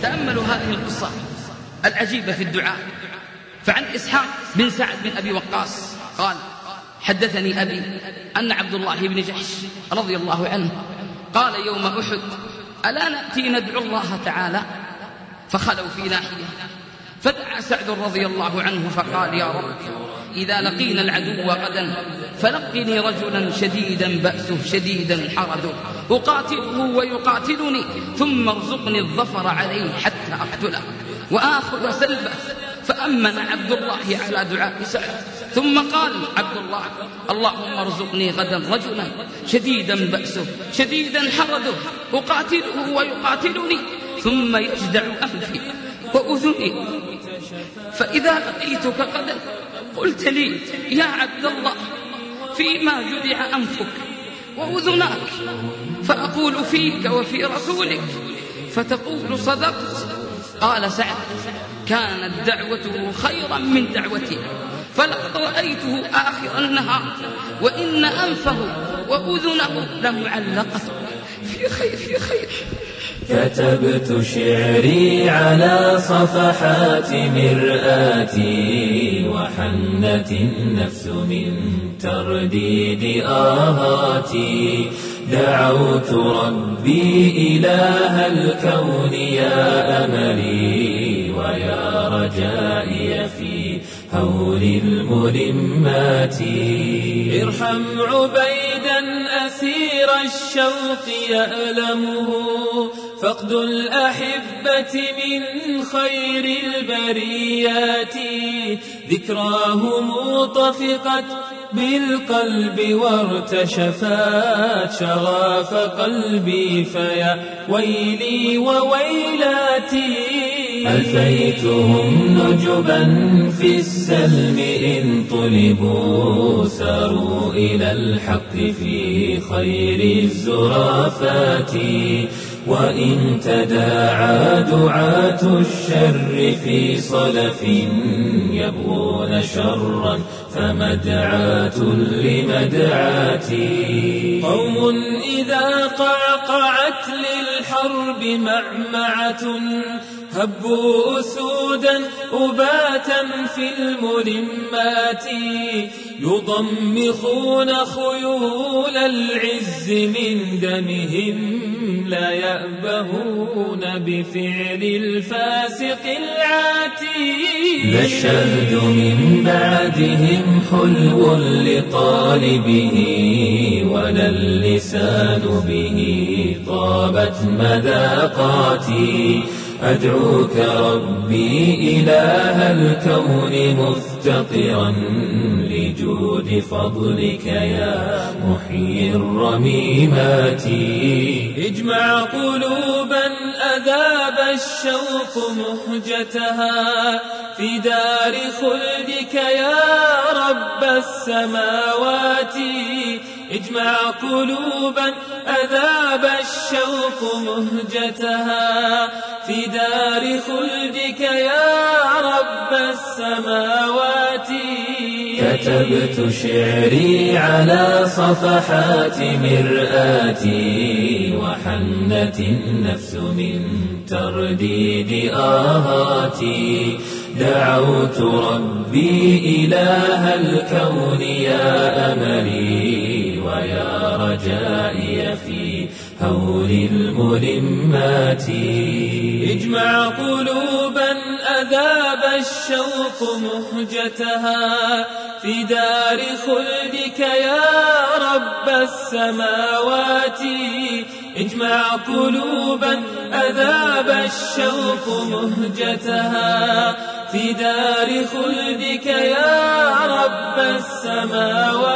تأملوا هذه القصة العجيبة في الدعاء. فعن إسحاق بن سعد بن أبي وقاص قال: حدثني أبي أن عبد الله بن جحش رضي الله عنه قال يوم أحد: ألا نأتي ندعو الله تعالى؟ فخلوا في ناحية، فدعا سعد رضي الله عنه فقال: يا رب، إذا لقينا العدو غدا فلقني رجلا شديدا بأسه شديدا حرده أقاتله ويقاتلني، ثم ارزقني الظفر عليه حتى أقتله وآخذ سلبه. فأمن عبد الله على دعاء سعد، ثم قال عبد الله: اللهم ارزقني غدا رجلا شديدا بأسه شديدا حرده أقاتله ويقاتلني، ثم يجدع أنفي وأذني، فإذا لقيتك غدا قلت لي: يا عبد الله، فيما جدع أنفك وأذناك؟ فأقول فيك وفي رسولك، فتقول: صدقت. قال سعد: كانت دعوته خيرا من دعوتي، فلقد رأيته آخر النهار وإن أنفه وأذنه لمعلقة في خير في خير. كتبت شعري على صفحات مرآتي، وحنت النفس من ترديد آهاتي. دعوت ربي إله الكون يا أملي ويا رجائي في هول الملمات. ارحم عبيدا أسير الشوق يألمه، فقد الأحبة من خير البريات. ذكراهم طفقت بالقلب وارتشفت شغاف قلبي، فيا ويلي وويلاتي. ألفيتهم نجبا في السلم إن طلبوا، ساروا إلى الحق في خير الزرافات. وإن تداعى دعاة الشر في صلف يبغون شرا، فمدعاة لمدعاتي. قوم إذا قعقعت للحرب معمعة، هبوا أسودا أباتا في الملمات. يضمخون خيول العز من دمهم، لا يأبهون بفعل الفاسق العاتي. لا الشهد من بعدهم حلو لطالبه، ولا اللسان به طابت مذاقاتي. أدعوك ربي إله الكون مفتقرا لجود فضلك يا محيي الرميمات. اجمع قلوبا أذاب الشوق مهجتها، في دار خلدك يا رب السماوات. اجمع قلوبا أذاب الشوق مهجتها، في دار خلدك يا رب السماوات. كتبت شعري على صفحات مرآتي، وحنت النفس من ترديد آهاتي. دعوت ربي إله الكون يا أملي ويا رجائي في هول الملمات. اجمع قلوبا أذاب الشوق مهجتها، في دار خلدك يا رب السماوات. اجمع قلوبا أذاب الشوق مهجتها، في دار خلدك يا رب السماوات.